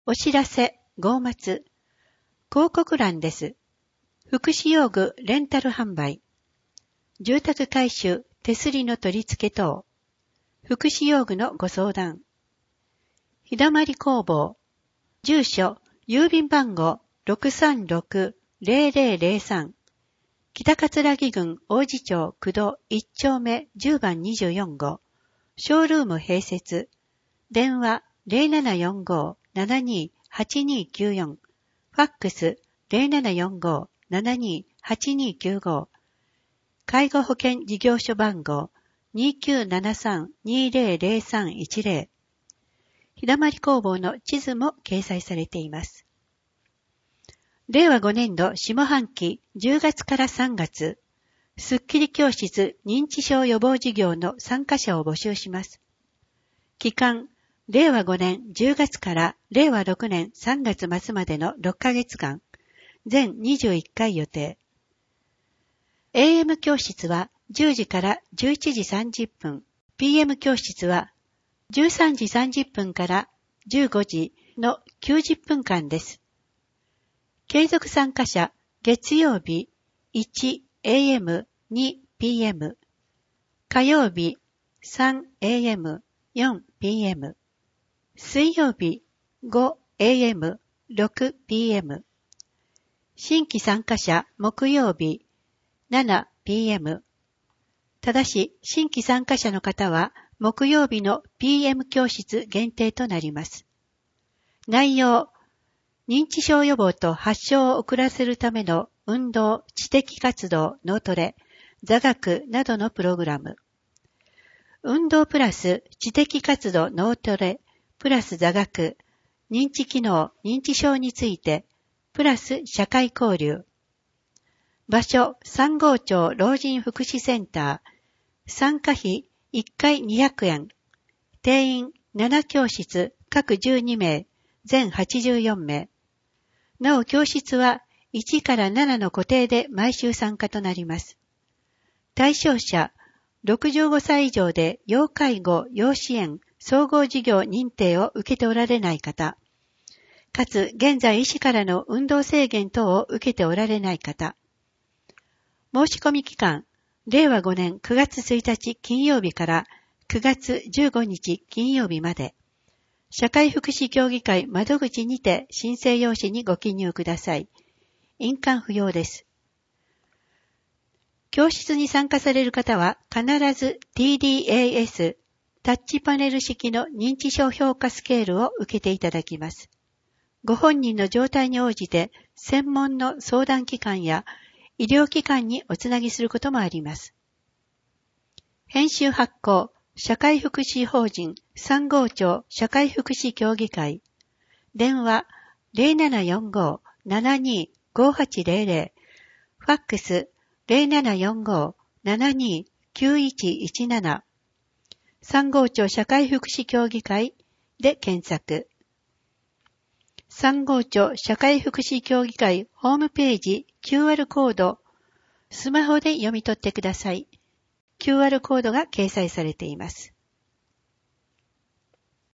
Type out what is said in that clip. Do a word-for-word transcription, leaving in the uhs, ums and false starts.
お知らせ、号末。広告欄です。福祉用具レンタル販売。住宅改修、手すりの取り付け等。福祉用具のご相談。ひだまり工房。住所、郵便番号 ろくさんろくゼロゼロゼロさん。北葛城郡王子町九度いち丁目じゅうばんにじゅうよん号。ショールーム併設。電話 ゼロななよんご ななにはちにきゅうよん。ファックス ゼロななよんご ななにはちにきゅうご。介護保険事業所番号 にきゅうななさん にゼロゼロさんいちゼロ。ひだまり工房の地図も掲載されています。れいわごねんど下半期じゅうがつからさんがつ、スッキリ教室認知症予防事業の参加者を募集します。期間、れいわごねんじゅうがつかられいわろくねんさんがつ末までのろっかげつかん、全にじゅういっかい予定。エーエム 教室はじゅうじからじゅういちじさんじゅっぷん、ピーエム 教室はじゅうさんじさんじゅっぷんからじゅうごじのきゅうじゅっぷんかんです。継続参加者、月曜日 いちエーエム、にピーエム、火曜日 さんエーエム、よんピーエム、水曜日 ごエーエム、ろくピーエム、新規参加者木曜日 ななピーエム。ただし、新規参加者の方は木曜日の ピーエム 教室限定となります。内容、認知症予防と発症を遅らせるための運動、知的活動、脳トレ、座学などのプログラム。運動プラス知的活動、脳トレ、プラス座学、認知機能、認知症について、プラス社会交流。場所、三郷町老人福祉センター。参加費いっかいにひゃくえん。定員なな教室、各じゅうにめい、全はちじゅうよんめい。なお教室はいちからななの固定で毎週参加となります。対象者、ろくじゅうごさい以上で要介護、要支援、総合事業認定を受けておられない方、かつ現在医師からの運動制限等を受けておられない方。申し込み期間、れいわごねんくがつついたち金曜日からくがつじゅうごにち金曜日まで、社会福祉協議会窓口にて申請用紙にご記入ください。印鑑不要です。教室に参加される方は必ず ティーディーエーエス タッチパネル式の認知症評価スケールを受けていただきます。ご本人の状態に応じて専門の相談機関や医療機関におつなぎすることもあります。編集発行、社会福祉法人三郷町社会福祉協議会。電話 ゼロななよんご ななにごはちゼロゼロ。ファックス ゼロななよんご ななにきゅういちいちなな。三郷町社会福祉協議会で検索。三郷町社会福祉協議会ホームページ キューアール コード、スマホで読み取ってください。キューアール コードが掲載されています。